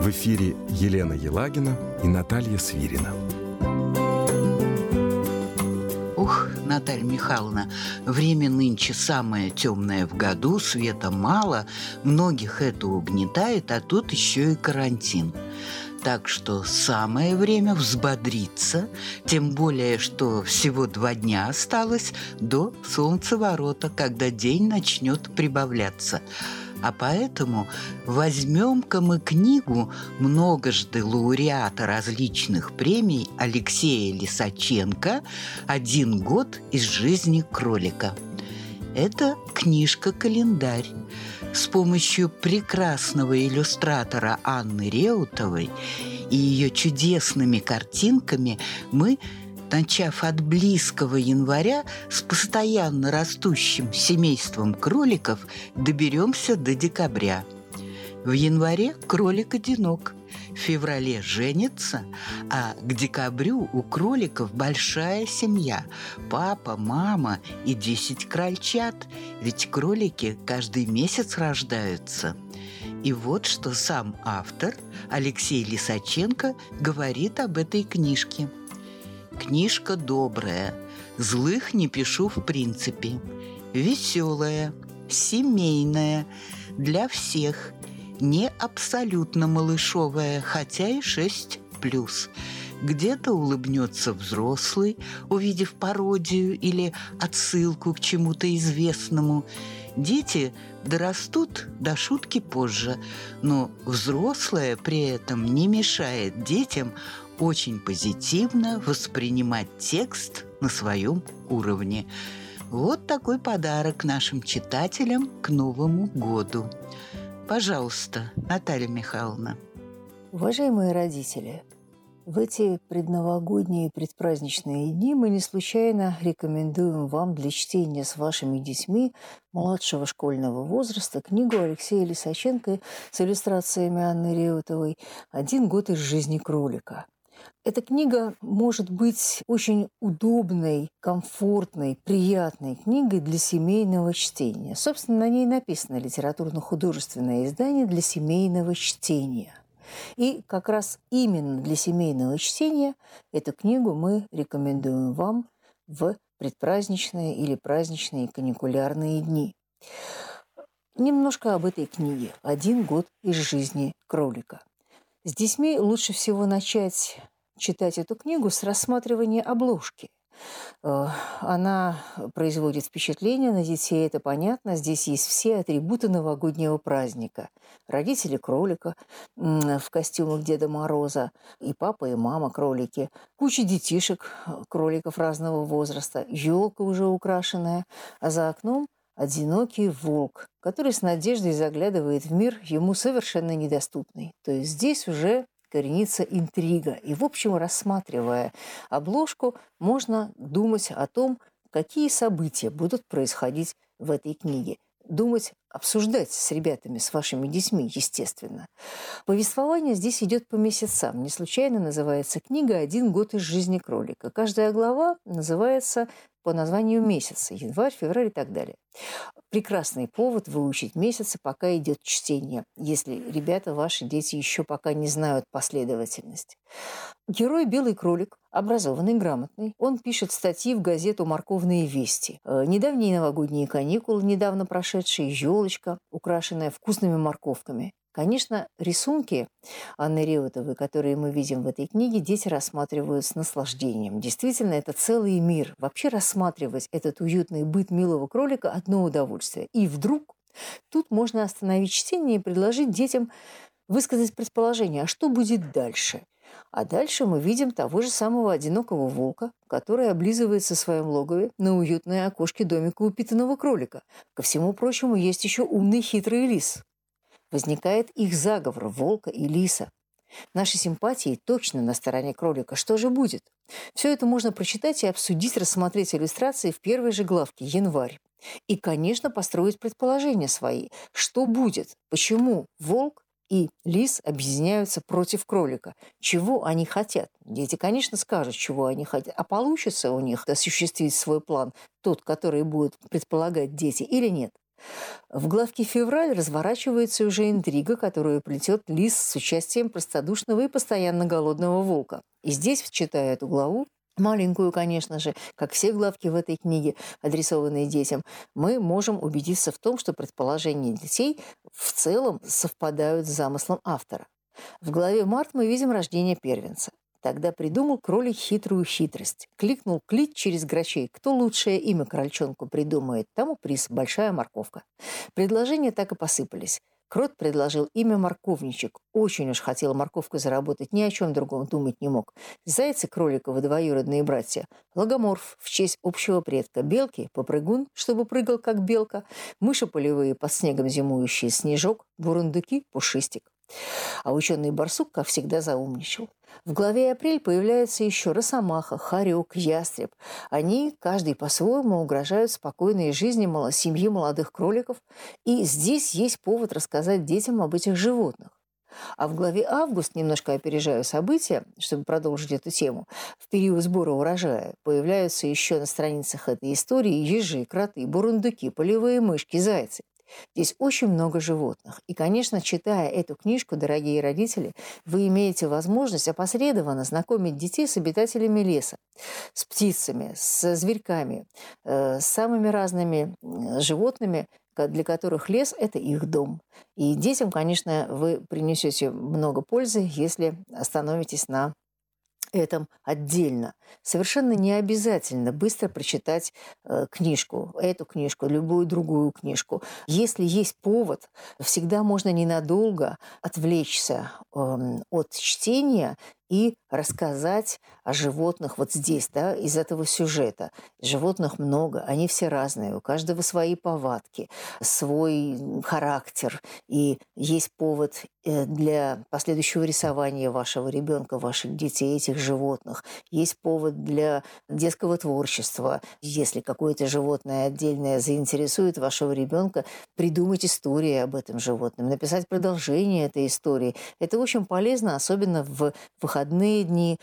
В эфире Елена Елагина и Наталья Свирина. Ух, Наталья Михайловна, время нынче самое темное в году, света мало, многих это угнетает, а тут еще и карантин. Так что самое время взбодриться, тем более, что всего 2 дня осталось до солнцеворота, когда день начнет прибавляться. А поэтому возьмем-ка мы книгу многожды лауреата различных премий Алексея Лисаченко «1 год из жизни кролика». Это книжка-календарь. С помощью прекрасного иллюстратора Анны Реутовой и ее чудесными картинками мы, начав от близкого января, с постоянно растущим семейством кроликов доберемся до декабря. В январе кролик одинок, в феврале женится, а к декабрю у кроликов большая семья – папа, мама и 10 крольчат, ведь кролики каждый месяц рождаются. И вот что сам автор Алексей Лисаченко говорит об этой книжке. Книжка добрая, злых не пишу в принципе, веселая, семейная, для всех, не абсолютно малышовая, хотя и 6+. Где-то улыбнется взрослый, увидев пародию или отсылку к чему-то известному. Дети дорастут до шутки позже, но взрослое при этом не мешает детям очень позитивно воспринимать текст на своем уровне. Вот такой подарок нашим читателям к Новому году. Пожалуйста, Наталья Михайловна. Уважаемые родители, в эти предновогодние предпраздничные дни мы не случайно рекомендуем вам для чтения с вашими детьми младшего школьного возраста книгу Алексея Лисаченко с иллюстрациями Анны Реутовой «1 год из жизни кролика». Эта книга может быть очень удобной, комфортной, приятной книгой для семейного чтения. Собственно, на ней написано литературно-художественное издание для семейного чтения. И как раз именно для семейного чтения эту книгу мы рекомендуем вам в предпраздничные или праздничные каникулярные дни. Немножко об этой книге «1 год из жизни кролика». С детьми лучше всего начать читать эту книгу с рассматривания обложки. Она производит впечатление на детей, это понятно. Здесь есть все атрибуты новогоднего праздника. Родители кролика в костюмах Деда Мороза, и папа, и мама кролики, куча детишек, кроликов разного возраста, елка уже украшенная, а за окном одинокий волк, который с надеждой заглядывает в мир, ему совершенно недоступный. То есть здесь уже коренится интрига. И, в общем, рассматривая обложку, можно думать о том, какие события будут происходить в этой книге. Думать, обсуждать с ребятами, с вашими детьми, естественно. Повествование здесь идет по месяцам. Не случайно называется книга «1 год из жизни кролика». Каждая глава называется по названию месяца – январь, февраль и так далее. Прекрасный повод выучить месяцы, пока идет чтение, если ребята, ваши дети еще пока не знают последовательность. Герой «Белый кролик», образованный, грамотный. Он пишет статьи в газету «Морковные вести». Недавние новогодние каникулы, недавно прошедшие, елочка, украшенная вкусными морковками. Конечно, рисунки Анны Реутовой, которые мы видим в этой книге, дети рассматривают с наслаждением. Действительно, это целый мир. Вообще рассматривать этот уютный быт милого кролика – одно удовольствие. И вдруг тут можно остановить чтение и предложить детям высказать предположение, а что будет дальше? А дальше мы видим того же самого одинокого волка, который облизывается в своем логове на уютное окошке домика упитанного кролика. Ко всему прочему, есть еще умный хитрый лис. Возникает их заговор волка и лиса. Наши симпатии точно на стороне кролика. Что же будет? Все это можно прочитать и обсудить, рассмотреть иллюстрации в первой же главке «Январь». И, конечно, построить предположения свои. Что будет? Почему волк и лис объединяются против кролика? Чего они хотят? Дети, конечно, скажут, чего они хотят. А получится у них осуществить свой план, тот, который будут предполагать дети, или нет? В главке «Февраль» разворачивается уже интрига, которую плетет лис с участием простодушного и постоянно голодного волка. И здесь, читая эту главу, маленькую, конечно же, как все главки в этой книге, адресованные детям, мы можем убедиться в том, что предположения детей в целом совпадают с замыслом автора. В главе «Март» мы видим рождение первенца. Тогда придумал кролик хитрую хитрость. Кликнул клич через грачей. Кто лучшее имя крольчонку придумает, тому приз – большая морковка. Предложения так и посыпались. Крот предложил имя Морковничек. Очень уж хотел морковку заработать, ни о чем другом думать не мог. Зайцы кроликовы двоюродные братья. Логоморф в честь общего предка. Белки – попрыгун, чтобы прыгал как белка. Мыши полевые под снегом зимующие – снежок. Бурундуки – пушистик. А ученый барсук, как всегда, заумничал. В главе «Апрель» появляется еще росомаха, хорек, ястреб. Они, каждый по-своему, угрожают спокойной жизни семьи молодых кроликов. И здесь есть повод рассказать детям об этих животных. А в главе «Август», немножко опережаю события, чтобы продолжить эту тему, в период сбора урожая появляются еще на страницах этой истории ежи, кроты, бурундуки, полевые мышки, зайцы. Здесь очень много животных. И, конечно, читая эту книжку, дорогие родители, вы имеете возможность опосредованно знакомить детей с обитателями леса, с птицами, с зверьками, с самыми разными животными, для которых лес – это их дом. И детям, конечно, вы принесете много пользы, если остановитесь на этом отдельно. Совершенно не обязательно быстро прочитать книжку, эту книжку, любую другую книжку. Если есть повод, всегда можно ненадолго отвлечься от чтения и рассказать о животных вот здесь, да, из этого сюжета. Животных много, они все разные, у каждого свои повадки, свой характер. И есть повод для последующего рисования вашего ребенка, ваших детей, этих животных. Есть повод для детского творчества. Если какое-то животное отдельное заинтересует вашего ребенка, придумать историю об этом животном, написать продолжение этой истории. Это очень полезно, особенно в выходные дни,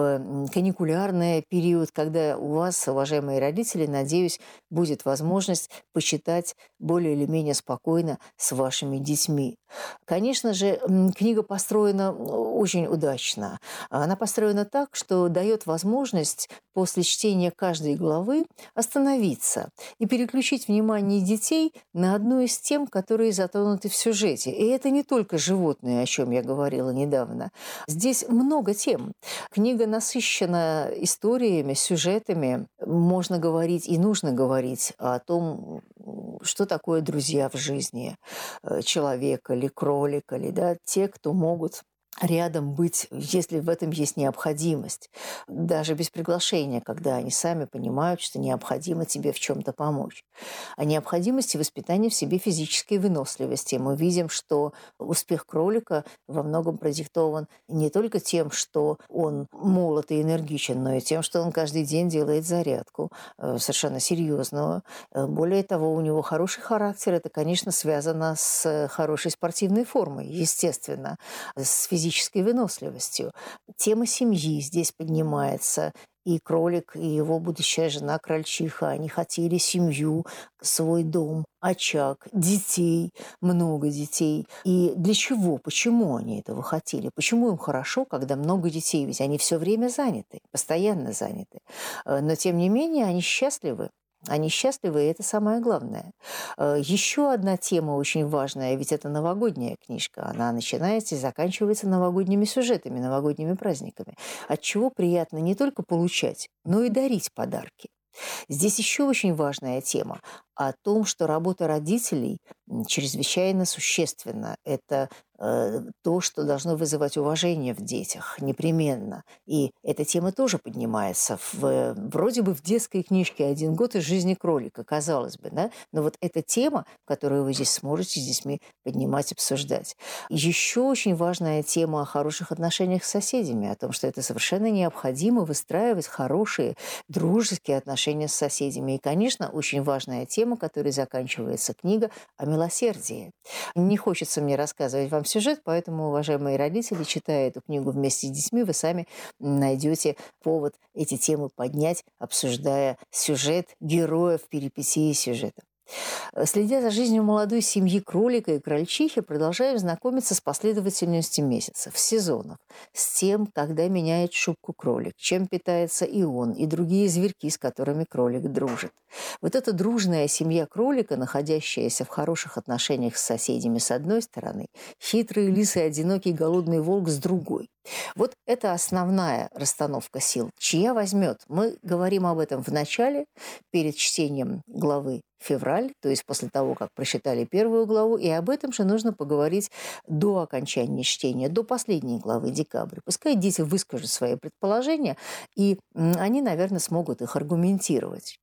в каникулярный период, когда у вас, уважаемые родители, надеюсь, будет возможность почитать более или менее спокойно с вашими детьми. Конечно же, книга построена очень удачно. Она построена так, что дает возможность после чтения каждой главы остановиться и переключить внимание детей на одну из тем, которые затронуты в сюжете. И это не только животные, о чем я говорила недавно. Здесь много тем. Книга насыщена историями, сюжетами. Можно говорить и нужно говорить о том, что такое друзья в жизни человека или кролика, или да, те, кто могут рядом быть, если в этом есть необходимость, даже без приглашения, когда они сами понимают, что необходимо тебе в чем-то помочь. О необходимости воспитания в себе физической выносливости. Мы видим, что успех кролика во многом продиктован не только тем, что он молод и энергичен, но и тем, что он каждый день делает зарядку совершенно серьезную. Более того, у него хороший характер. Это, конечно, связано с хорошей спортивной формой, естественно, с физической выносливостью. Тема семьи здесь поднимается. И кролик, и его будущая жена крольчиха, они хотели семью, свой дом, очаг, детей, много детей. И для чего? Почему они этого хотели? Почему им хорошо, когда много детей? Ведь они все время заняты, постоянно заняты. Но, тем не менее, они счастливы. Они счастливы, и это самое главное. Еще одна тема очень важная, ведь это новогодняя книжка. Она начинается и заканчивается новогодними сюжетами, новогодними праздниками. От чего приятно не только получать, но и дарить подарки. Здесь еще очень важная тема о том, что работа родителей чрезвычайно существенна. Это то, что должно вызывать уважение в детях непременно. И эта тема тоже поднимается вроде бы в детской книжке «1 год из жизни кролика», казалось бы, да? Но вот эта тема, которую вы здесь сможете с детьми поднимать, обсуждать. Еще очень важная тема о хороших отношениях с соседями, о том, что это совершенно необходимо выстраивать хорошие дружеские отношения с соседями. И, конечно, очень важная тема, которой заканчивается книга, о милосердии. Не хочется мне рассказывать вам сюжет, поэтому, уважаемые родители, читая эту книгу вместе с детьми, вы сами найдете повод эти темы поднять, обсуждая сюжет героев, перипетии сюжета. Следя за жизнью молодой семьи кролика и крольчихи, продолжаем знакомиться с последовательностью месяцев, сезонов, с тем, когда меняет шубку кролик, чем питается и он, и другие зверьки, с которыми кролик дружит. Вот эта дружная семья кролика, находящаяся в хороших отношениях с соседями с одной стороны, хитрый лис и одинокий голодный волк с другой. Вот это основная расстановка сил. Чья возьмет? Мы говорим об этом в начале, перед чтением главы «Февраль», то есть после того, как прочитали первую главу, и об этом же нужно поговорить до окончания чтения, до последней главы «Декабрь». Пускай дети выскажут свои предположения, и они, наверное, смогут их аргументировать.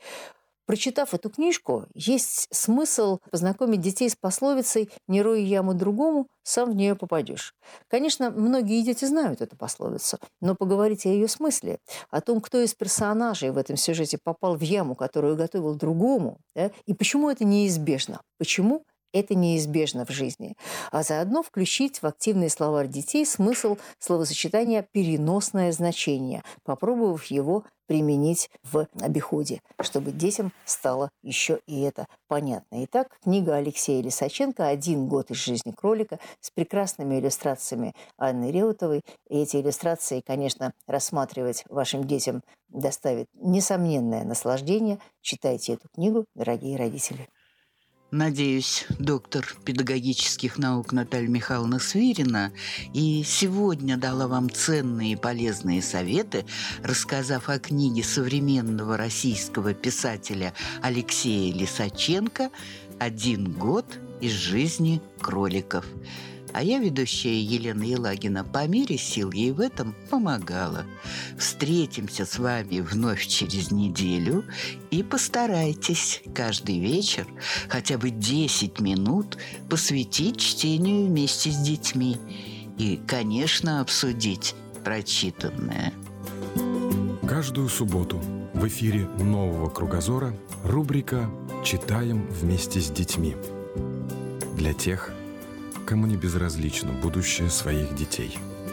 Прочитав эту книжку, есть смысл познакомить детей с пословицей «не рой яму другому, сам в нее попадешь». Конечно, многие дети знают эту пословицу, но поговорить о ее смысле, о том, кто из персонажей в этом сюжете попал в яму, которую готовил другому, да, и почему это неизбежно, почему это неизбежно в жизни, а заодно включить в активный словарь детей смысл словосочетания «переносное значение», попробовав его применить в обиходе, чтобы детям стало еще и это понятно. Итак, книга Алексея Лисаченко «1 год из жизни кролика» с прекрасными иллюстрациями Анны Реутовой. И эти иллюстрации, конечно, рассматривать вашим детям доставит несомненное наслаждение. Читайте эту книгу, дорогие родители. Надеюсь, доктор педагогических наук Наталья Михайловна Свирина и сегодня дала вам ценные и полезные советы, рассказав о книге современного российского писателя Алексея Лисаченко «1 год из жизни кроликов». А я, ведущая Елена Елагина, по мере сил ей в этом помогала. Встретимся с вами вновь через неделю и постарайтесь каждый вечер хотя бы 10 минут посвятить чтению вместе с детьми и, конечно, обсудить прочитанное. Каждую субботу в эфире «Нового кругозора» рубрика «Читаем вместе с детьми». Для тех, кому не безразлично будущее своих детей.